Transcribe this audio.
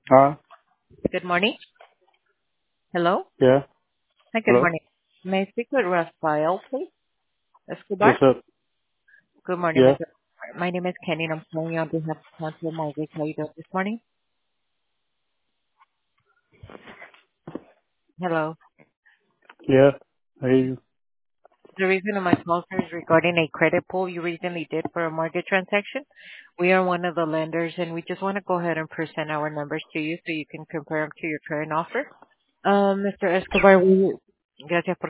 Uh, Good morning. Hello. yeah. Hi, good Hello? morning. May I speak with Rafael, please? Yes, Escobar? sir. Good morning, Yeah. Mr. My name is Kenny, and I'm calling you on behalf of Council Mortgage. How you doing this morning? Hello. Yeah. I hear you. The reason of my call sir, is regarding a credit pull you recently did for a mortgage transaction. We are one of the lenders, and we just want to go ahead and present our numbers to you so you can compare them to your current offer. Mr. Escobar, gracias por